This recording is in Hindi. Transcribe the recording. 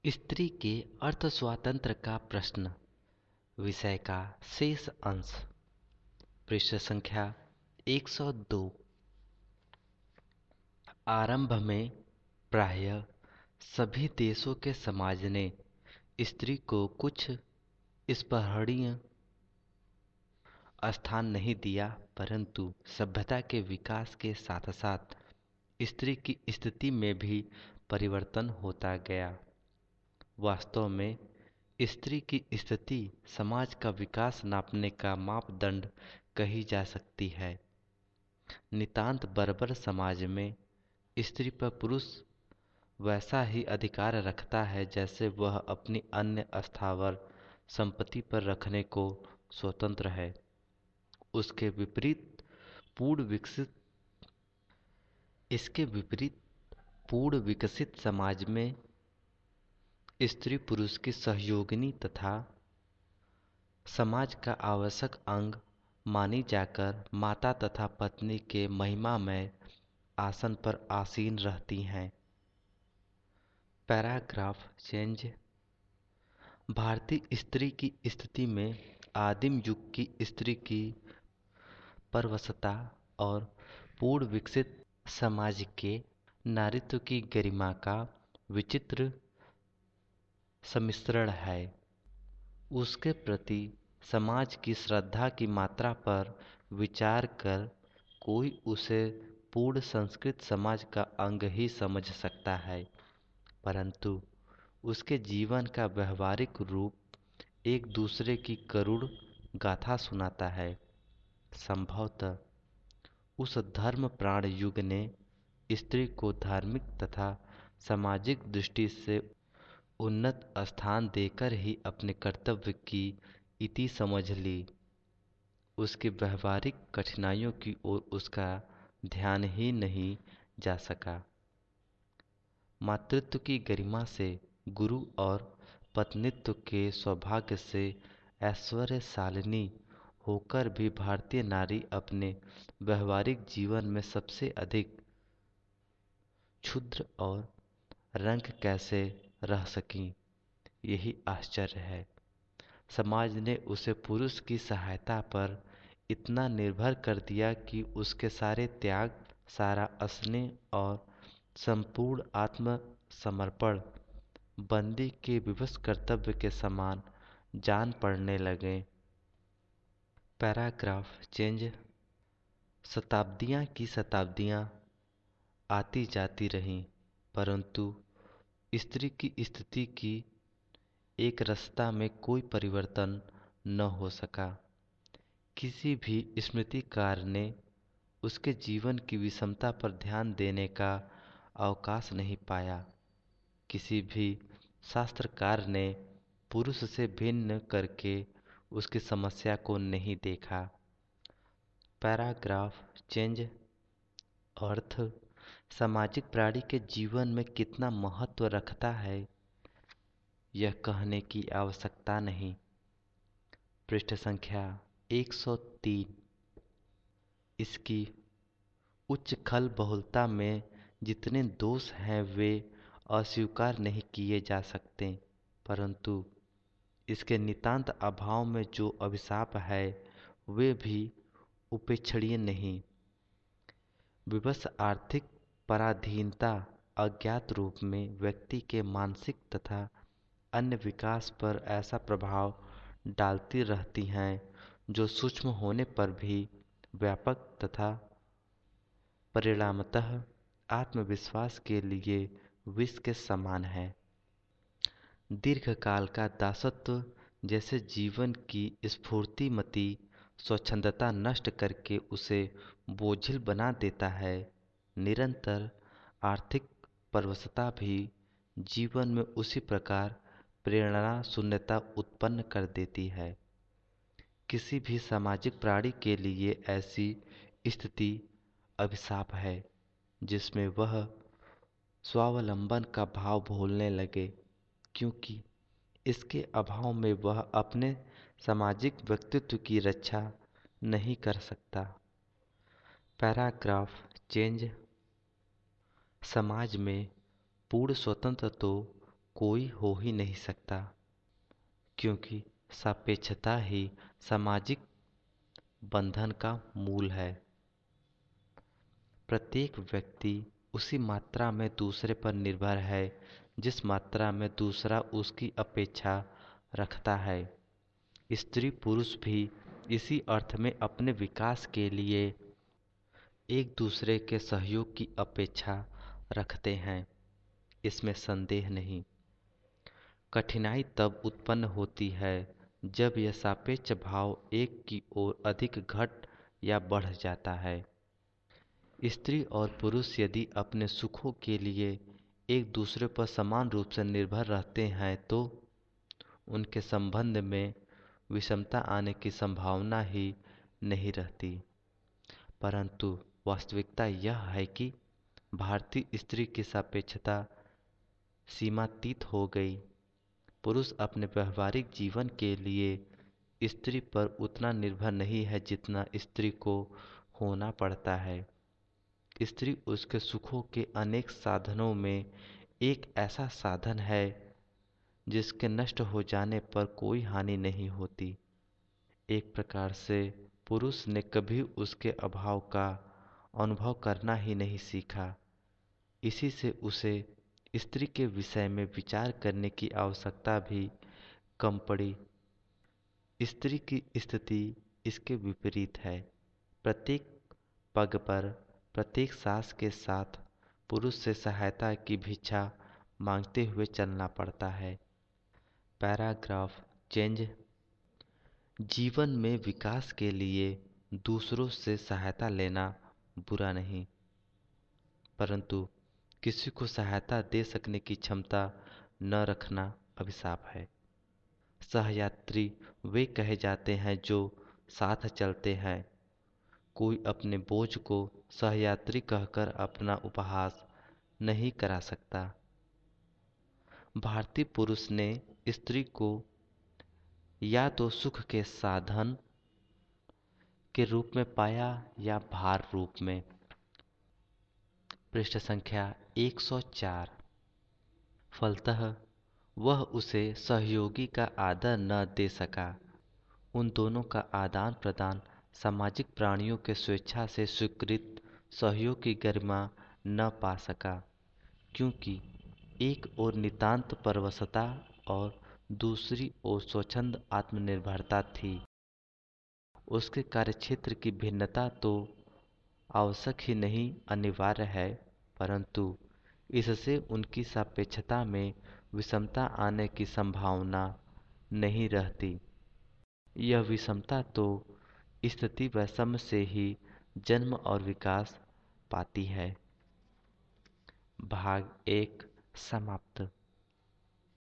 स्त्री के अर्थ स्वातंत्र्य का प्रश्न विषय का शेष अंश पृष्ठ संख्या 102। आरंभ में प्रायः सभी देशों के समाज ने स्त्री को कुछ स्पृहणीय स्थान नहीं दिया, परंतु सभ्यता के विकास के साथ साथ स्त्री की स्थिति में भी परिवर्तन होता गया। वास्तव में स्त्री की स्थिति समाज का विकास नापने का मापदंड कही जा सकती है। नितांत बर्बर समाज में स्त्री पर पुरुष वैसा ही अधिकार रखता है जैसे वह अपनी अन्य स्थावर संपत्ति पर रखने को स्वतंत्र है। उसके विपरीत पूर्ण विकसित इसके विपरीत पूर्ण विकसित समाज में स्त्री पुरुष की सहयोगिनी तथा समाज का आवश्यक अंग मानी जाकर माता तथा पत्नी के महिमामय आसन पर आसीन रहती हैं। Paragraph change. भारतीय स्त्री की स्थिति में आदिम युग की स्त्री की परवशता और पूर्ण विकसित समाज के नारीत्व की गरिमा का विचित्र सम्मिश्रण है। उसके प्रति समाज की श्रद्धा की मात्रा पर विचार कर कोई उसे पूर्ण संस्कृत समाज का अंग ही समझ सकता है, परंतु उसके जीवन का व्यवहारिक रूप एक दूसरे की करुण गाथा सुनाता है। संभवतः उस धर्मप्राण युग ने स्त्री को धार्मिक तथा सामाजिक दृष्टि से उन्नत स्थान देकर ही अपने कर्तव्य की इति समझ ली। उसकी व्यवहारिक कठिनाइयों की ओर उसका ध्यान ही नहीं जा सका। मातृत्व की गरिमा से, गुरु और पत्नित्व के सौभाग्य से ऐश्वर्यशालिनी होकर भी भारतीय नारी अपने व्यवहारिक जीवन में सबसे अधिक क्षुद्र और रंग कैसे रह सकीं, यही आश्चर्य है। समाज ने उसे पुरुष की सहायता पर इतना निर्भर कर दिया कि उसके सारे त्याग, सारा स्नेह और संपूर्ण आत्मसमर्पण बंदी के विवश कर्तव्य के समान जान पड़ने लगे। Paragraph change. शताब्दियाँ की शताब्दियाँ आती जाती रहीं, परंतु स्त्री की स्थिति की एक रसता में कोई परिवर्तन न हो सका। किसी भी स्मृतिकार ने उसके जीवन की विषमता पर ध्यान देने का अवकाश नहीं पाया। किसी भी शास्त्रकार ने पुरुष से भिन्न करके उसकी समस्या को नहीं देखा। Paragraph change. अर्थ सामाजिक प्राणी के जीवन में कितना महत्व रखता है, यह कहने की आवश्यकता नहीं। पृष्ठ संख्या 103। इसकी उच्च खल बहुलता में जितने दोष हैं वे अस्वीकार नहीं किए जा सकते, परंतु इसके नितांत अभाव में जो अभिशाप है वे भी उपेक्षणीय नहीं। विवश आर्थिक पराधीनता अज्ञात रूप में व्यक्ति के मानसिक तथा अन्य विकास पर ऐसा प्रभाव डालती रहती हैं जो सूक्ष्म होने पर भी व्यापक तथा परिणामतः आत्मविश्वास के लिए विष के समान है। दीर्घकाल का दासत्व जैसे जीवन की स्फूर्तिमती स्वच्छंदता नष्ट करके उसे बोझिल बना देता है, निरंतर आर्थिक परवशता भी जीवन में उसी प्रकार प्रेरणा शून्यता उत्पन्न कर देती है। किसी भी सामाजिक प्राणी के लिए ऐसी स्थिति अभिशाप है जिसमें वह स्वावलंबन का भाव भूलने लगे, क्योंकि इसके अभाव में वह अपने सामाजिक व्यक्तित्व की रक्षा नहीं कर सकता। Paragraph change. समाज में पूर्ण स्वतंत्र तो कोई हो ही नहीं सकता, क्योंकि सापेक्षता ही सामाजिक बंधन का मूल है। प्रत्येक व्यक्ति उसी मात्रा में दूसरे पर निर्भर है जिस मात्रा में दूसरा उसकी अपेक्षा रखता है। स्त्री पुरुष भी इसी अर्थ में अपने विकास के लिए एक दूसरे के सहयोग की अपेक्षा रखते हैं, इसमें संदेह नहीं। कठिनाई तब उत्पन्न होती है जब यह सापेक्ष भाव एक की ओर अधिक घट या बढ़ जाता है। स्त्री और पुरुष यदि अपने सुखों के लिए एक दूसरे पर समान रूप से निर्भर रहते हैं तो उनके संबंध में विषमता आने की संभावना ही नहीं रहती। परंतु वास्तविकता यह है कि भारतीय स्त्री की सापेक्षता सीमातीत हो गई। पुरुष अपने व्यवहारिक जीवन के लिए स्त्री पर उतना निर्भर नहीं है जितना स्त्री को होना पड़ता है। स्त्री उसके सुखों के अनेक साधनों में एक ऐसा साधन है जिसके नष्ट हो जाने पर कोई हानि नहीं होती। एक प्रकार से पुरुष ने कभी उसके अभाव का अनुभव करना ही नहीं सीखा। इसी से उसे स्त्री के विषय में विचार करने की आवश्यकता भी कम पड़ी। स्त्री की स्थिति इसके विपरीत है। प्रत्येक पग पर, प्रत्येक सांस के साथ पुरुष से सहायता की भिक्षा मांगते हुए चलना पड़ता है। Paragraph change. जीवन में विकास के लिए दूसरों से सहायता लेना बुरा नहीं, परंतु किसी को सहायता दे सकने की क्षमता न रखना अभिशाप है। सहयात्री वे कहे जाते हैं जो साथ चलते हैं। कोई अपने बोझ को सहयात्री कहकर अपना उपहास नहीं करा सकता। भारतीय पुरुष ने स्त्री को या तो सुख के साधन के रूप में पाया या भार रूप में। पृष्ठ संख्या 104। फलतः वह उसे सहयोगी का आदर न दे सका। उन दोनों का आदान प्रदान सामाजिक प्राणियों के स्वेच्छा से स्वीकृत सहयोग की गरिमा न पा सका, क्योंकि एक ओर नितांत परवशता और दूसरी ओर स्वच्छंद आत्मनिर्भरता थी। उसके कार्यक्षेत्र की भिन्नता तो आवश्यक ही नहीं अनिवार्य है, परंतु इससे उनकी सापेक्षता में विषमता आने की संभावना नहीं रहती। यह विषमता तो स्थिति वैषम्य से ही जन्म और विकास पाती है। भाग 1 समाप्त।